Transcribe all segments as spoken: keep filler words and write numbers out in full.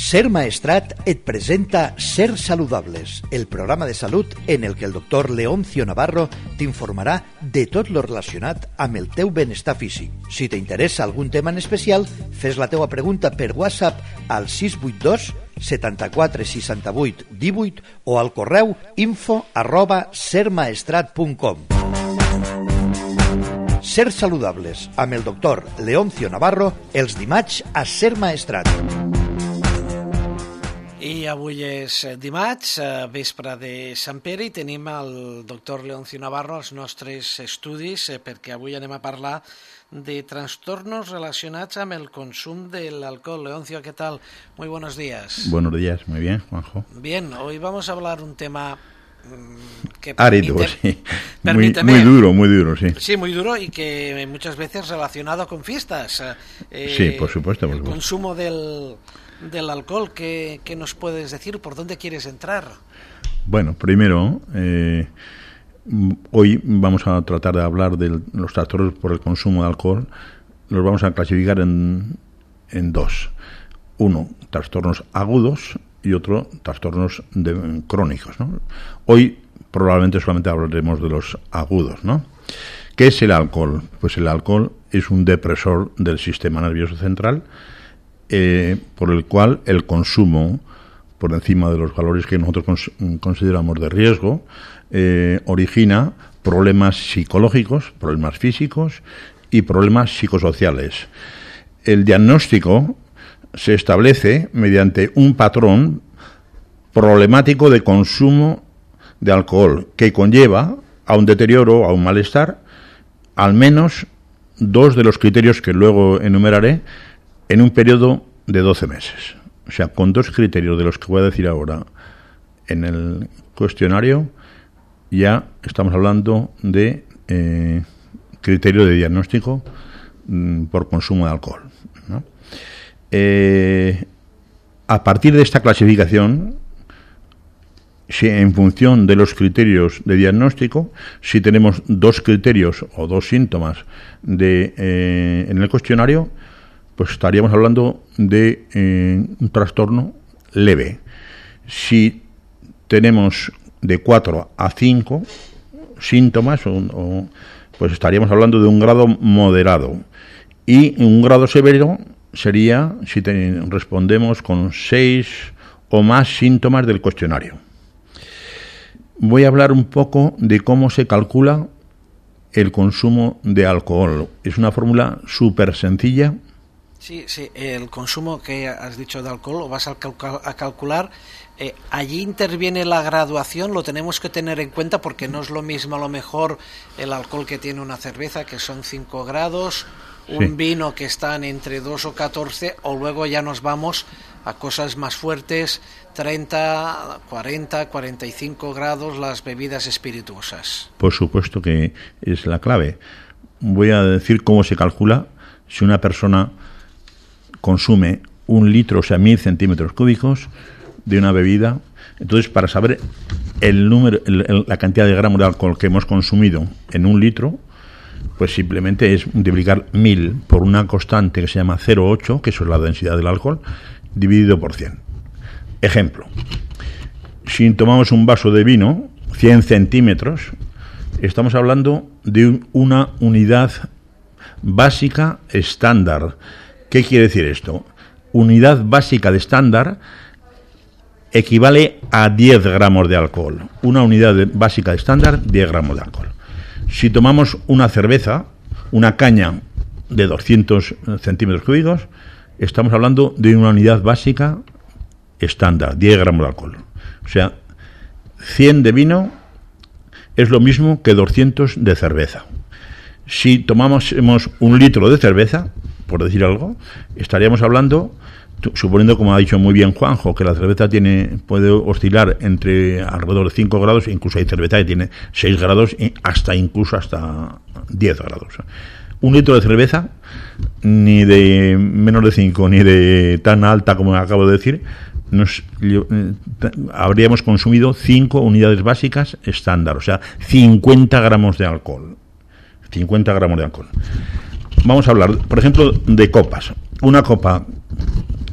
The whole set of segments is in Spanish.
Ser Maestrat et presenta Ser Saludables, el programa de salut en el que el doctor Leoncio Navarro t'informarà de tot lo relacionat amb el teu benestar físic. Si t'interessa algun tema en especial, fes la teua pregunta per WhatsApp al sis vuit dos setanta-quatre seixanta-vuit divuit o al correu info arroba sermaestrat punt com. Ser Saludables amb el doctor Leoncio Navarro els dimarts a Ser Maestrat. I avui és dimarts, vespre de Sant Pere, i tenim el doctor Leoncio Navarro als nostres estudis perquè avui anem a parlar de trastornos relacionados amb el consumo del alcohol. Leoncio, ¿qué tal? Muy buenos días. Buenos días, muy bien, Juanjo. Bien, hoy vamos a hablar un tema que árido, permite, sí. Muy, muy duro, muy duro, sí. Sí, muy duro y que muchas veces relacionado con fiestas. Eh, sí, por supuesto. Por el supuesto. consumo del, del alcohol, ¿qué, ¿qué nos puedes decir? ¿Por dónde quieres entrar? Bueno, primero... Eh, Hoy vamos a tratar de hablar de los trastornos por el consumo de alcohol. Los vamos a clasificar en, en dos. Uno, trastornos agudos y otro, trastornos de, crónicos, ¿no? Hoy probablemente solamente hablaremos de los agudos, ¿no? ¿Qué es el alcohol? Pues el alcohol es un depresor del sistema nervioso central eh, por el cual el consumo por encima de los valores que nosotros cons- consideramos de riesgo Eh, origina problemas psicológicos, problemas físicos y problemas psicosociales. El diagnóstico se establece mediante un patrón problemático de consumo de alcohol que conlleva a un deterioro, a un malestar, al menos dos de los criterios que luego enumeraré en un periodo de doce meses. O sea, con dos criterios de los que voy a decir ahora en el cuestionario, ya estamos hablando de eh, criterio de diagnóstico mm, por consumo de alcohol, ¿no? Eh, a partir de esta clasificación, si en función de los criterios de diagnóstico, si tenemos dos criterios o dos síntomas de, eh, en el cuestionario, pues estaríamos hablando de eh, un trastorno leve. Si tenemos de cuatro a cinco síntomas, o, o, pues estaríamos hablando de un grado moderado. Y un grado severo sería si te, respondemos con seis o más síntomas del cuestionario. Voy a hablar un poco de cómo se calcula el consumo de alcohol. Es una fórmula súper sencilla. Sí, sí, el consumo que has dicho de alcohol lo vas a, calcul- a calcular. Eh, allí interviene la graduación, lo tenemos que tener en cuenta porque no es lo mismo a lo mejor el alcohol que tiene una cerveza, que son cinco grados, un sí. vino que están entre dos o catorce, o luego ya nos vamos a cosas más fuertes, treinta, cuarenta, cuarenta y cinco grados, las bebidas espirituosas. Por supuesto que es la clave. Voy a decir cómo se calcula si una persona consume un litro, o sea, mil centímetros cúbicos de una bebida. Entonces, para saber el número, el, el, la cantidad de gramos de alcohol que hemos consumido en un litro, pues simplemente es multiplicar mil por una constante que se llama cero coma ocho, que eso es la densidad del alcohol, dividido por cien. Ejemplo, si tomamos un vaso de vino, cien centímetros, estamos hablando de un, una unidad básica estándar. ¿Qué quiere decir esto? Unidad básica de estándar equivale a diez gramos de alcohol. Una unidad de, básica de estándar, diez gramos de alcohol. Si tomamos una cerveza, una caña de doscientos centímetros cúbicos, estamos hablando de una unidad básica estándar, diez gramos de alcohol. O sea, cien de vino es lo mismo que doscientos de cerveza. Si tomamos un litro de cerveza, por decir algo, estaríamos hablando, suponiendo, como ha dicho muy bien Juanjo, que la cerveza tiene puede oscilar entre alrededor de cinco grados, incluso hay cerveza que tiene seis grados, hasta incluso hasta diez grados. Un litro de cerveza, ni de menos de cinco, ni de tan alta como acabo de decir, nos eh, habríamos consumido cinco unidades básicas estándar, o sea, cincuenta gramos de alcohol. cincuenta gramos de alcohol. Vamos a hablar, por ejemplo, de copas. Una copa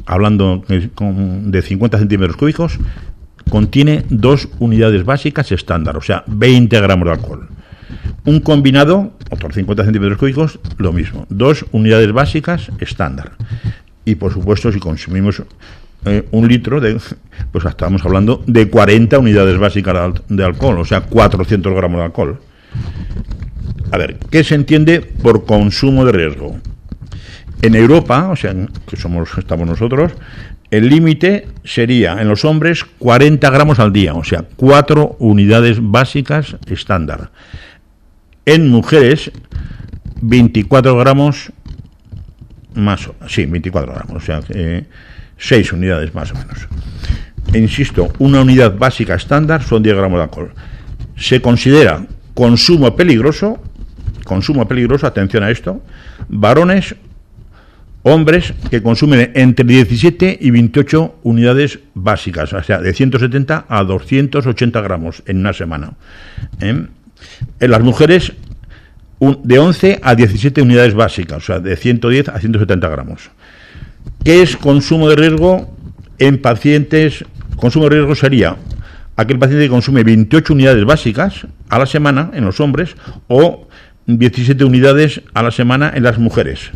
hablando de cincuenta centímetros cúbicos, contiene dos unidades básicas estándar, o sea, veinte gramos de alcohol. Un combinado, otros cincuenta centímetros cúbicos, lo mismo, dos unidades básicas estándar. Y por supuesto, si consumimos eh, un litro, de, pues estamos hablando de cuarenta unidades básicas de alcohol, o sea, cuatrocientos gramos de alcohol. A ver, ¿qué se entiende por consumo de riesgo? En Europa, o sea, que somos, estamos nosotros, el límite sería en los hombres cuarenta gramos al día, o sea, cuatro unidades básicas estándar. En mujeres, veinticuatro gramos más, sí, veinticuatro gramos, o sea, eh, seis unidades más o menos. E insisto, una unidad básica estándar son diez gramos de alcohol. Se considera consumo peligroso, consumo peligroso, atención a esto, varones, hombres que consumen entre diecisiete y veintiocho unidades básicas, o sea, de ciento setenta a doscientos ochenta gramos en una semana. ¿Eh? En las mujeres, un, de once a diecisiete unidades básicas, o sea, de ciento diez a ciento setenta gramos. ¿Qué es consumo de riesgo en pacientes? Consumo de riesgo sería aquel paciente que consume veintiocho unidades básicas a la semana en los hombres o diecisiete unidades a la semana en las mujeres.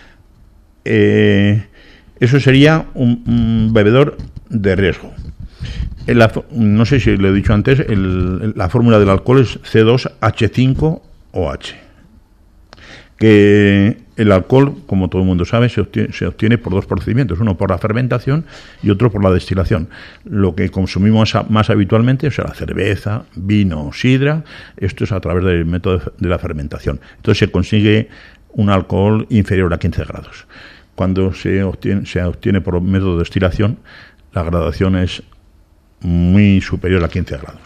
Eh, eso sería un, un bebedor de riesgo. En la, no sé si lo he dicho antes, el, la fórmula del alcohol es C dos H cinco O H. Que el alcohol, como todo el mundo sabe, se obtiene, se obtiene por dos procedimientos, uno por la fermentación y otro por la destilación. Lo que consumimos a, más habitualmente, o sea, la cerveza, vino, sidra, esto es a través del método de la fermentación. Entonces se consigue un alcohol inferior a quince grados. Cuando se obtiene, se obtiene por método de destilación, la graduación es muy superior a quince grados.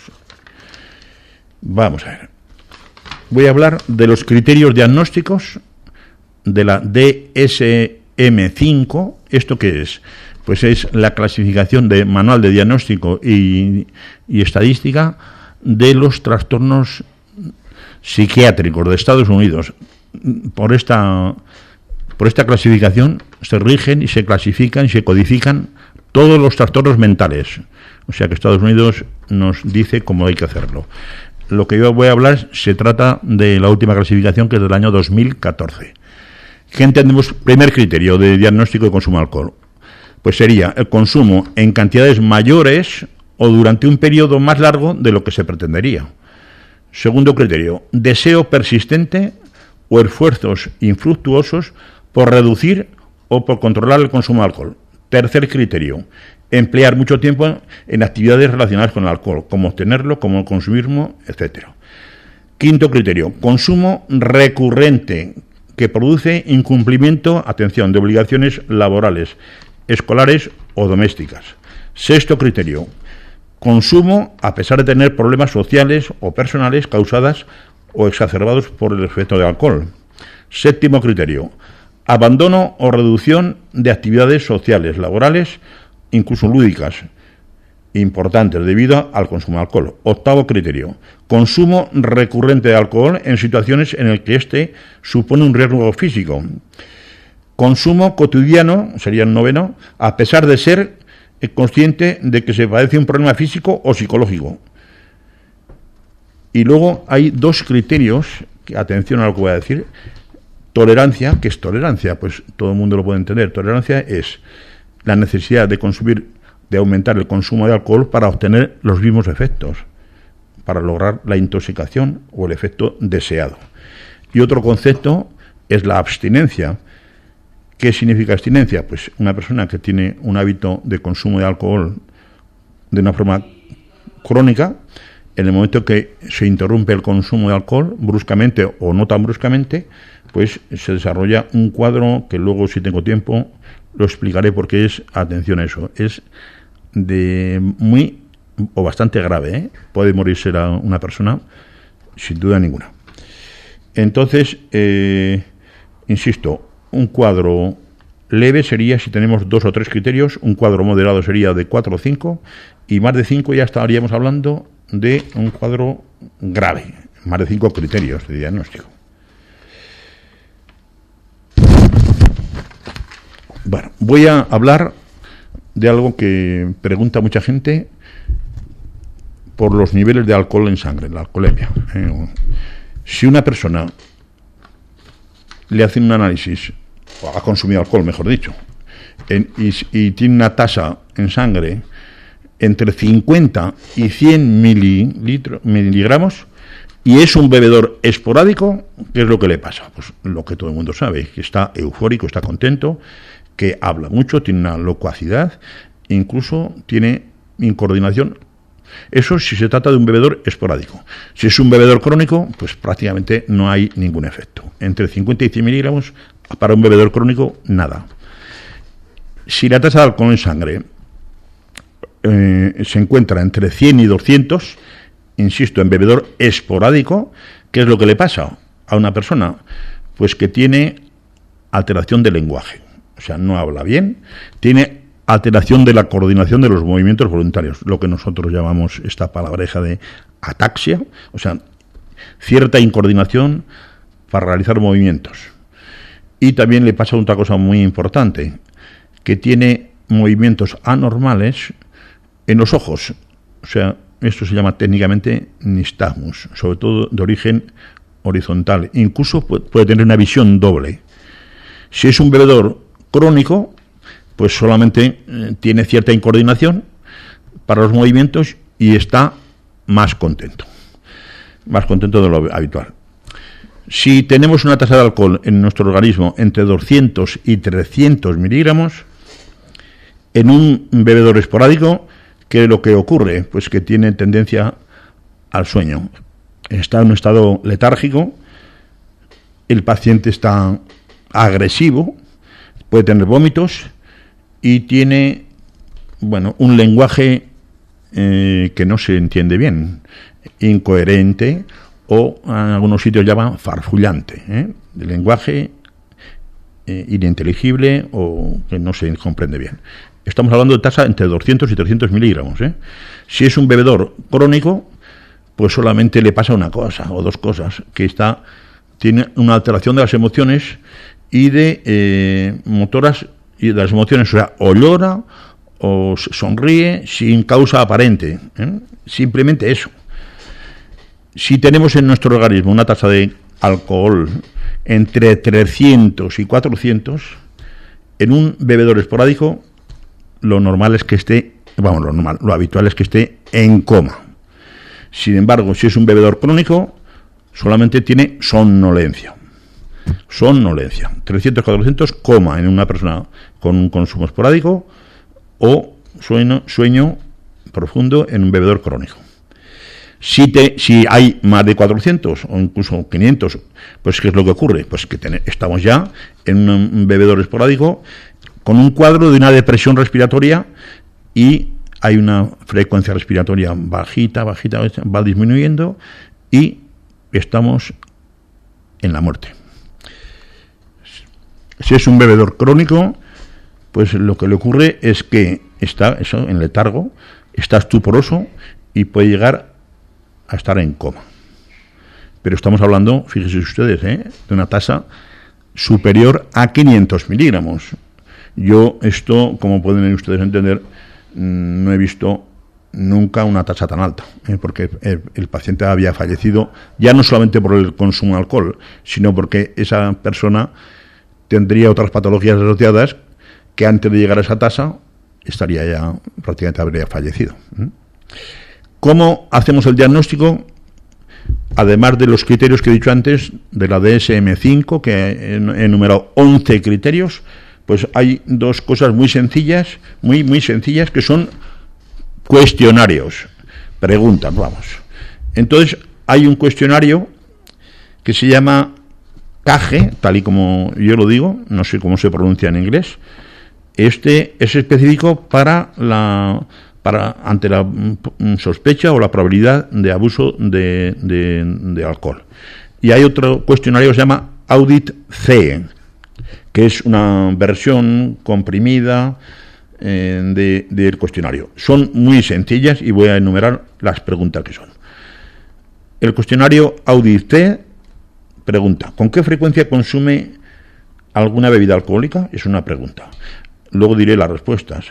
Vamos a ver. Voy a hablar de los criterios diagnósticos de la D S M cinco. ¿Esto qué es? Pues es la clasificación de manual de diagnóstico y, y estadística de los trastornos psiquiátricos de Estados Unidos. Por esta, por esta clasificación se rigen y se clasifican y se codifican todos los trastornos mentales. O sea que Estados Unidos nos dice cómo hay que hacerlo. Lo que yo voy a hablar se trata de la última clasificación, que es del año dos mil catorce. ¿Qué entendemos? Primer criterio de diagnóstico de consumo de alcohol. Pues sería el consumo en cantidades mayores o durante un periodo más largo de lo que se pretendería. Segundo criterio, deseo persistente o esfuerzos infructuosos por reducir o por controlar el consumo de alcohol. Tercer criterio, emplear mucho tiempo en actividades relacionadas con el alcohol, como obtenerlo, como consumismo, etcétera. Quinto criterio, consumo recurrente que produce incumplimiento, atención, de obligaciones laborales, escolares o domésticas. Sexto criterio, consumo a pesar de tener problemas sociales o personales causadas o exacerbados por el efecto del alcohol. Séptimo criterio, abandono o reducción de actividades sociales, laborales, incluso lúdicas, importantes debido al consumo de alcohol. Octavo criterio, consumo recurrente de alcohol en situaciones en las que éste supone un riesgo físico. Consumo cotidiano, sería el noveno, a pesar de ser consciente de que se padece un problema físico o psicológico. Y luego hay dos criterios, que, atención a lo que voy a decir. Tolerancia, ¿qué es tolerancia? Pues todo el mundo lo puede entender. Tolerancia es la necesidad de consumir, de aumentar el consumo de alcohol para obtener los mismos efectos, para lograr la intoxicación o el efecto deseado. Y otro concepto es la abstinencia. ¿Qué significa abstinencia? Pues una persona que tiene un hábito de consumo de alcohol de una forma crónica, en el momento que se interrumpe el consumo de alcohol, bruscamente o no tan bruscamente, pues se desarrolla un cuadro que luego, si tengo tiempo, lo explicaré, porque es, atención a eso, es de muy o bastante grave, ¿eh? Puede morirse la, una persona sin duda ninguna. Entonces, eh, insisto, un cuadro leve sería, si tenemos dos o tres criterios, un cuadro moderado sería de cuatro o cinco, y más de cinco ya estaríamos hablando de un cuadro grave, más de cinco criterios de diagnóstico. Bueno, voy a hablar de algo que pregunta mucha gente por los niveles de alcohol en sangre, la alcoholemia. ¿eh? Si una persona le hacen un análisis, o ha consumido alcohol, mejor dicho, en, y, y tiene una tasa en sangre entre cincuenta y cien mililitros, miligramos, y es un bebedor esporádico, ¿qué es lo que le pasa? Pues lo que todo el mundo sabe, que está eufórico, está contento, que habla mucho, tiene una locuacidad, incluso tiene incoordinación. Eso si se trata de un bebedor esporádico. Si es un bebedor crónico, pues prácticamente no hay ningún efecto. Entre cincuenta y cien miligramos, para un bebedor crónico, nada. Si la tasa de alcohol en sangre eh, se encuentra entre cien y doscientos, insisto, en bebedor esporádico, ¿qué es lo que le pasa a una persona? Pues que tiene alteración del lenguaje. O sea, no habla bien, tiene alteración de la coordinación de los movimientos voluntarios, lo que nosotros llamamos esta palabreja de ataxia, o sea, cierta incoordinación para realizar movimientos. Y también le pasa otra cosa muy importante, que tiene movimientos anormales en los ojos. O sea, esto se llama técnicamente nistagmus, sobre todo de origen horizontal. Incluso puede tener una visión doble. Si es un bebedor crónico, pues solamente eh, tiene cierta incoordinación para los movimientos y está más contento, más contento de lo habitual. Si tenemos una tasa de alcohol en nuestro organismo entre doscientos y trescientos miligramos, en un bebedor esporádico, ¿qué es lo que ocurre? Pues que tiene tendencia al sueño. Está en un estado letárgico, el paciente está agresivo, puede tener vómitos, y tiene, bueno, un lenguaje eh, que no se entiende bien, incoherente, o en algunos sitios llaman farfullante, ¿eh? El lenguaje eh, ininteligible o que no se comprende bien. Estamos hablando de tasa entre doscientos y trescientos miligramos. ¿eh? Si es un bebedor crónico, pues solamente le pasa una cosa o dos cosas, que está tiene una alteración de las emociones y de eh, motoras y de las emociones, o sea, o llora o sonríe sin causa aparente, ¿eh? Simplemente eso. Si tenemos en nuestro organismo una tasa de alcohol entre trescientos y cuatrocientos, en un bebedor esporádico, lo normal es que esté, vamos, lo normal, lo habitual es que esté en coma. Sin embargo, si es un bebedor crónico, solamente tiene somnolencia. Somnolencia. trescientos a cuatrocientos, coma en una persona con un consumo esporádico o sueño, sueño profundo en un bebedor crónico. Si, te, si hay más de cuatrocientos o incluso quinientos, pues ¿qué es lo que ocurre? Pues que ten, estamos ya en un bebedor esporádico con un cuadro de una depresión respiratoria y hay una frecuencia respiratoria bajita, bajita, va disminuyendo y estamos en la muerte. Si es un bebedor crónico, pues lo que le ocurre es que está eso en letargo, está estuporoso y puede llegar a estar en coma. Pero estamos hablando, fíjense ustedes, ¿eh? de una tasa superior a quinientos miligramos. Yo esto, como pueden ustedes entender, no he visto nunca una tasa tan alta, ¿eh? porque el, el paciente había fallecido ya no solamente por el consumo de alcohol, sino porque esa persona tendría otras patologías asociadas que antes de llegar a esa tasa estaría ya, prácticamente habría fallecido. ¿eh? ¿Cómo hacemos el diagnóstico? Además de los criterios que he dicho antes, de la D S M cinco, que he enumerado once criterios, pues hay dos cosas muy sencillas, muy, muy sencillas, que son cuestionarios, preguntas, vamos. Entonces, hay un cuestionario que se llama C A G E, tal y como yo lo digo, no sé cómo se pronuncia en inglés. Este es específico para la... para ante la sospecha o la probabilidad de abuso de, de, de alcohol. Y hay otro cuestionario que se llama Audit C, que es una versión comprimida eh, de, del cuestionario. Son muy sencillas y voy a enumerar las preguntas que son. El cuestionario Audit C pregunta: ¿con qué frecuencia consume alguna bebida alcohólica? Es una pregunta. Luego diré las respuestas.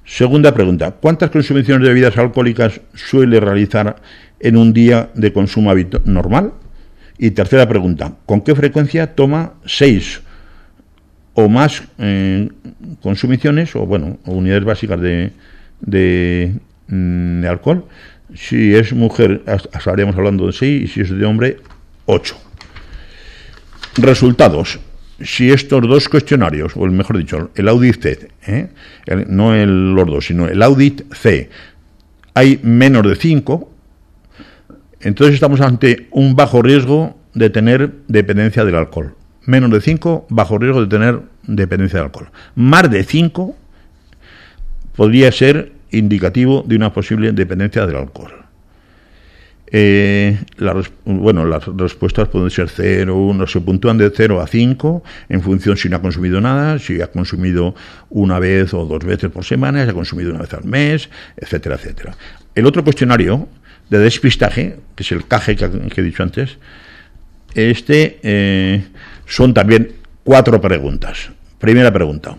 Segunda pregunta, ¿cuántas consumiciones de bebidas alcohólicas suele realizar en un día de consumo habitual normal? Y tercera pregunta, ¿con qué frecuencia toma seis o más eh, consumiciones o bueno o unidades básicas de, de, de alcohol? Si es mujer, estaríamos hablando de seis, y si es de hombre, ocho. Resultados. Si estos dos cuestionarios, o el mejor dicho, el Audit C, ¿eh? el, no el, los dos, sino el Audit C, hay menos de cinco, entonces estamos ante un bajo riesgo de tener dependencia del alcohol. Menos de cinco, bajo riesgo de tener dependencia del alcohol. Más de cinco podría ser indicativo de una posible dependencia del alcohol. Eh, la, bueno, las respuestas pueden ser cero, uno, se puntúan de cero a cinco en función si no ha consumido nada, si ha consumido una vez o dos veces por semana, si ha consumido una vez al mes, etcétera, etcétera. El otro cuestionario de despistaje, que es el C A G E que, que he dicho antes, este eh, son también cuatro preguntas. Primera pregunta.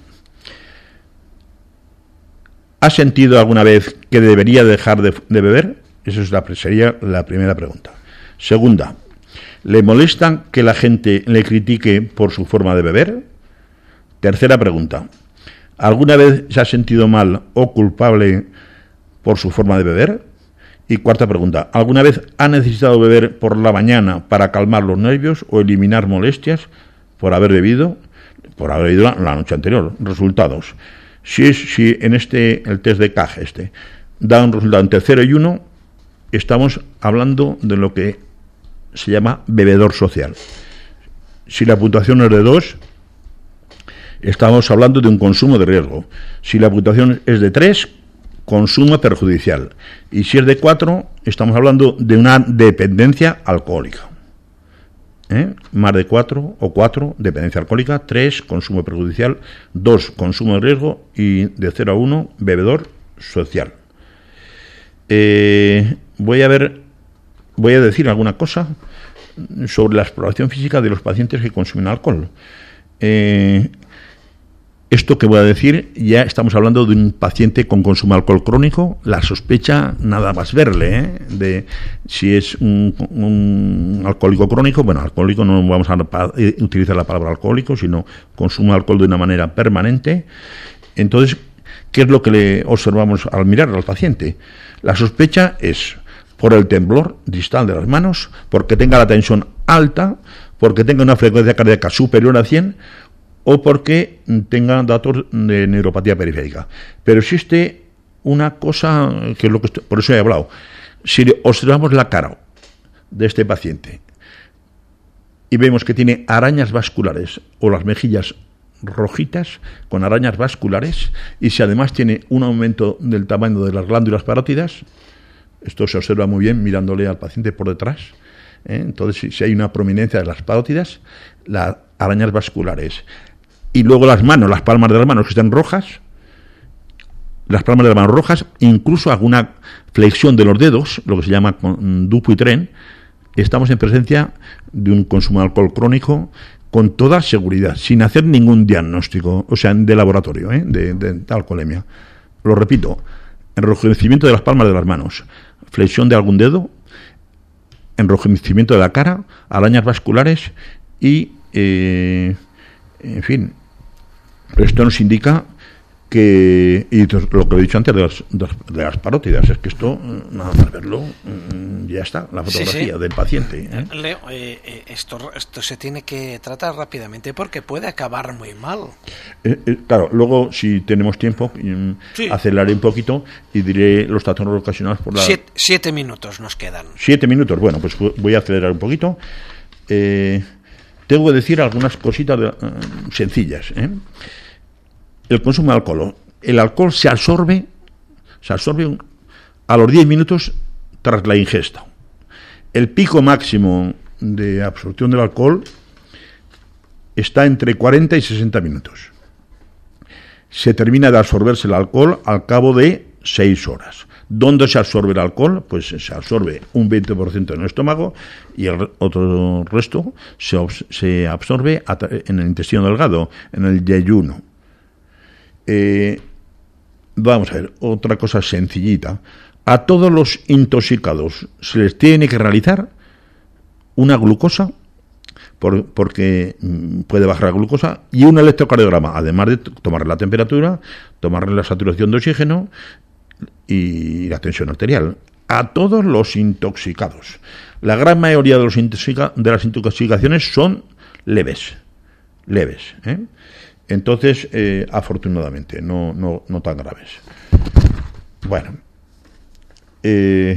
¿Ha sentido alguna vez que debería dejar de, de beber? Esa es la, sería la primera pregunta. Segunda, ¿le molesta que la gente le critique por su forma de beber? Tercera pregunta, ¿alguna vez se ha sentido mal o culpable por su forma de beber? Y cuarta pregunta, ¿alguna vez ha necesitado beber por la mañana para calmar los nervios o eliminar molestias por haber bebido, por haber bebido la, la noche anterior? Resultados. Si, es, si en este, el test de C A G E este, da un resultado entre cero y uno, estamos hablando de lo que se llama bebedor social. Si la puntuación es de dos, estamos hablando de un consumo de riesgo. Si la puntuación es de tres, consumo perjudicial. Y si es de cuatro, estamos hablando de una dependencia alcohólica. ¿Eh? Más de cuatro o cuatro, dependencia alcohólica. tres, consumo perjudicial. dos, consumo de riesgo. Y de cero a uno, bebedor social. Eh, voy a ver, voy a decir alguna cosa sobre la exploración física de los pacientes que consumen alcohol. Eh, esto que voy a decir, ya estamos hablando de un paciente con consumo de alcohol crónico. La sospecha, nada más verle, ¿eh? de si es un, un alcohólico crónico. Bueno, alcohólico no vamos a utilizar la palabra alcohólico, sino consumo de alcohol de una manera permanente. Entonces, ¿qué es lo que le observamos al mirar al paciente? La sospecha es por el temblor distal de las manos, porque tenga la tensión alta, porque tenga una frecuencia cardíaca superior a cien o porque tenga datos de neuropatía periférica. Pero existe una cosa que es lo que estoy, por eso he hablado. Si observamos la cara de este paciente y vemos que tiene arañas vasculares o las mejillas rojitas con arañas vasculares, y si además tiene un aumento del tamaño de las glándulas parótidas, esto se observa muy bien mirándole al paciente por detrás, ¿eh? Entonces si, si hay una prominencia de las parótidas, las arañas vasculares, y luego las manos, las palmas de las manos que están rojas, las palmas de las manos rojas, incluso alguna flexión de los dedos, lo que se llama Dupuytren, estamos en presencia de un consumo de alcohol crónico con toda seguridad, sin hacer ningún diagnóstico, o sea, de laboratorio, ¿eh? de, de, de alcoholemia. Lo repito, enrojecimiento de las palmas de las manos, flexión de algún dedo, enrojecimiento de la cara, arañas vasculares y, eh, en fin, esto nos indica que, y lo que he dicho antes de las, de las parótidas, es que esto, nada más verlo, ya está, la fotografía sí, sí. del paciente. ¿eh? Leo, eh, esto, esto se tiene que tratar rápidamente porque puede acabar muy mal. Eh, eh, claro, luego, si tenemos tiempo, sí. aceleraré un poquito y diré los trastornos ocasionados por la... Siete, siete minutos nos quedan. Siete minutos, bueno, pues voy a acelerar un poquito. Eh, tengo que decir algunas cositas de, uh, sencillas, ¿eh? El consumo de alcohol. El alcohol se absorbe, se absorbe a los diez minutos tras la ingesta. El pico máximo de absorción del alcohol está entre cuarenta y sesenta minutos. Se termina de absorberse el alcohol al cabo de seis horas. ¿Dónde se absorbe el alcohol? Pues se absorbe un veinte por ciento en el estómago y el otro resto se, se absorbe en el intestino delgado, en el yeyuno. Eh, Vamos a ver, otra cosa sencillita. A todos los intoxicados se les tiene que realizar una glucosa, por, porque puede bajar la glucosa, y un electrocardiograma, además de tomarle la temperatura, tomarle la saturación de oxígeno y la tensión arterial. A todos los intoxicados. La gran mayoría de, los intoxica, de las intoxicaciones son leves. Leves, ¿eh? Entonces, eh, afortunadamente, no, no, no tan graves. Bueno. Eh,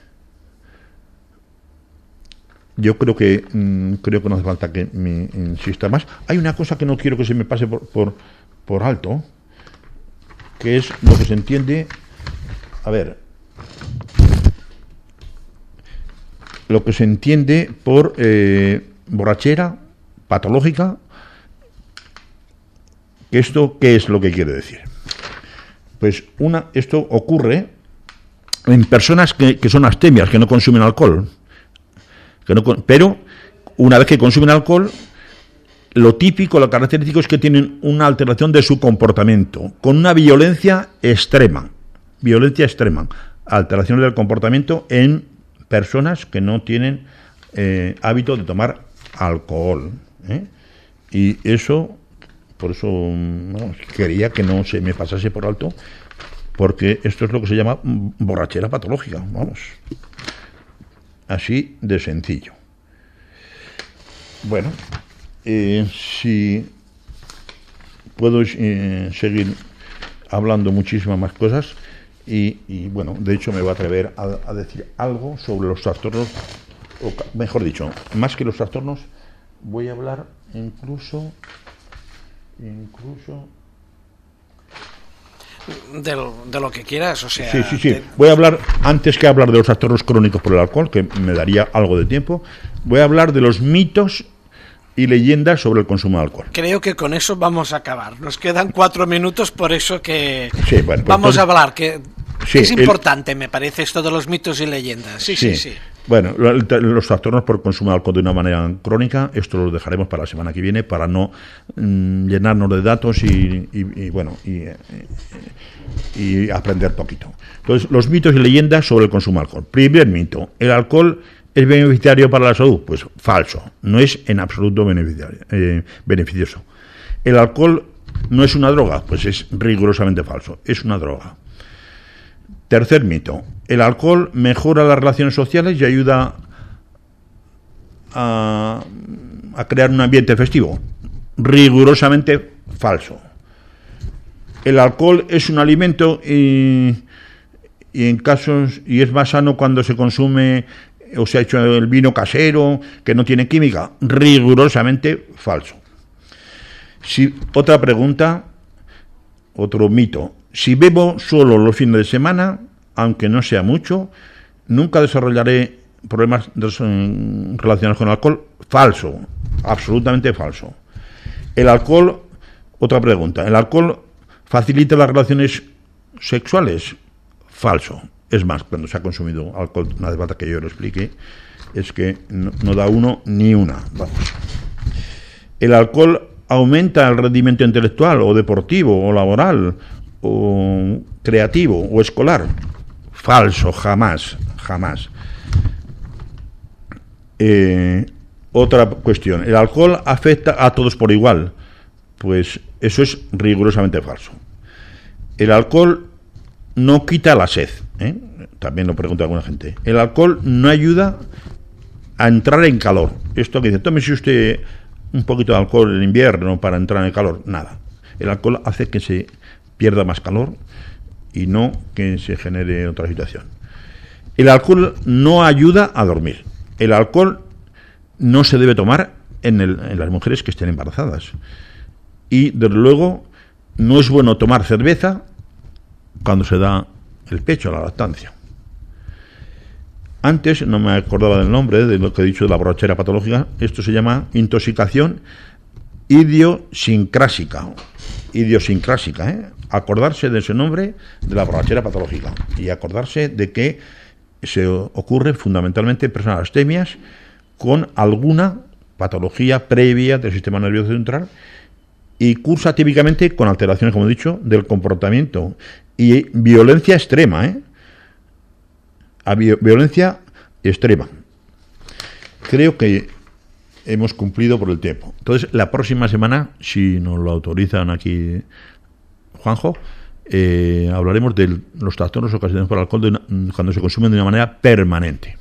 yo creo que mmm, creo que no hace falta que me insista más. Hay una cosa que no quiero que se me pase por, por, por alto, que es lo que se entiende, a ver, lo que se entiende por eh, borrachera patológica. ¿Esto qué es lo que quiere decir? Pues una, esto ocurre en personas que, que son abstemias, que no consumen alcohol, que no, pero una vez que consumen alcohol, lo típico, lo característico es que tienen una alteración de su comportamiento, con una violencia extrema, violencia extrema, alteraciones del comportamiento en personas que no tienen eh, hábito de tomar alcohol, ¿eh? Y eso, por eso bueno, quería que no se me pasase por alto, porque esto es lo que se llama borrachera patológica, vamos, así de sencillo. Bueno, eh, si puedo eh, seguir hablando muchísimas más cosas y, y bueno, de hecho me voy a atrever a, a decir algo sobre los trastornos, o mejor dicho, más que los trastornos, voy a hablar incluso, incluso De lo, de lo que quieras, o sea... Sí, sí, sí. De... Voy a hablar, antes que hablar de los trastornos crónicos por el alcohol, que me daría algo de tiempo, voy a hablar de los mitos y leyendas sobre el consumo de alcohol. Creo que con eso vamos a acabar. Nos quedan cuatro minutos, por eso que sí, bueno, pues vamos entonces, a hablar, que sí, es importante, el, me parece, esto de los mitos y leyendas. Sí, sí, sí. sí. Bueno, los trastornos por consumo de alcohol de una manera crónica, esto lo dejaremos para la semana que viene, para no mmm, llenarnos de datos y, y, y bueno, y, y, y aprender poquito. Entonces, los mitos y leyendas sobre el consumo de alcohol. Primer mito, ¿el alcohol es beneficiario para la salud? Pues falso, no es en absoluto beneficiario, eh, beneficioso. ¿El alcohol no es una droga? Pues es rigurosamente falso, es una droga. Tercer mito, ¿el alcohol mejora las relaciones sociales y ayuda a, a crear un ambiente festivo? Rigurosamente falso. ¿El alcohol es un alimento y, y en casos y es más sano cuando se consume o se ha hecho el vino casero que no tiene química? Rigurosamente falso. Si, otra pregunta, otro mito. Si bebo solo los fines de semana, aunque no sea mucho, nunca desarrollaré problemas relacionados con el alcohol. Falso, absolutamente falso. El alcohol, otra pregunta, ¿el alcohol facilita las relaciones sexuales? Falso. Es más, cuando se ha consumido alcohol, no hace falta que yo lo explique, es que no, no da uno ni una. Vamos. ¿El alcohol aumenta el rendimiento intelectual o deportivo o laboral o creativo o escolar? Falso, jamás, jamás. Eh, otra cuestión, ¿el alcohol afecta a todos por igual? Pues eso es rigurosamente falso. El alcohol no quita la sed, ¿eh? También lo pregunta alguna gente. El alcohol no ayuda a entrar en calor. Esto que dice, tómese usted un poquito de alcohol en invierno para entrar en calor. Nada. El alcohol hace que se pierda más calor y no que se genere otra situación. El alcohol no ayuda a dormir. El alcohol no se debe tomar en, el, en las mujeres que estén embarazadas. Y, desde luego, no es bueno tomar cerveza cuando se da el pecho, la lactancia. Antes, no me acordaba del nombre de lo que he dicho de la borrachera patológica, esto se llama intoxicación idiosincrásica. Idiosincrásica, ¿eh? Acordarse de ese nombre de la borrachera patológica y acordarse de que se ocurre fundamentalmente en personas abstemias con alguna patología previa del sistema nervioso central y cursa típicamente con alteraciones, como he dicho, del comportamiento y violencia extrema, ¿eh? A vi- violencia extrema. Creo que hemos cumplido por el tiempo. Entonces, la próxima semana, si nos lo autorizan aquí, Juanjo, eh, hablaremos de los trastornos ocasionados por el alcohol de una, cuando se consumen de una manera permanente.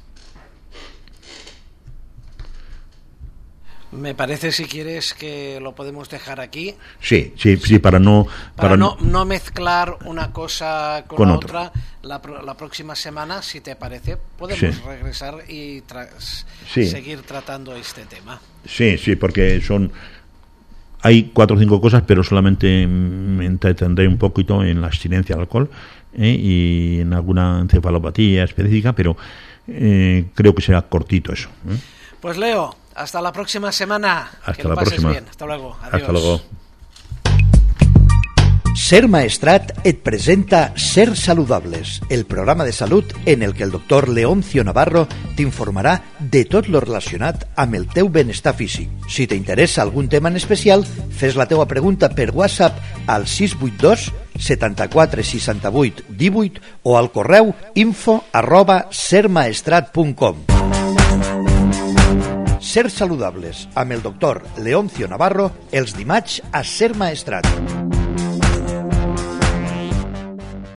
Me parece, si quieres, que lo podemos dejar aquí. Sí, sí, sí, para no... Para, para no, no mezclar una cosa con, con la otro. otra. La, la próxima semana, si te parece, podemos sí. regresar y tra- sí. seguir tratando este tema. Sí, sí, porque son... Hay cuatro o cinco cosas, pero solamente me entretendré un poquito en la abstinencia al alcohol, ¿eh? Y en alguna encefalopatía específica, pero eh, creo que será cortito eso, ¿eh? Pues Leo, hasta la próxima semana. Hasta que lo la pases próxima. bien. Hasta luego. Adiós. Hasta luego. Ser Maestrat et presenta Ser Saludables, el programa de salut en el que el doctor Leoncio Navarro t'informarà de tot lo relacionat amb el teu benestar físic. Si t'interessa algun tema en especial, fes la teua pregunta per WhatsApp al sis vuit dos setanta-quatre seixanta-vuit divuit o al correu info arroba sermaestrat punt com. Ser Saludables amb el doctor Leoncio Navarro els dimarts a Ser Maestrat.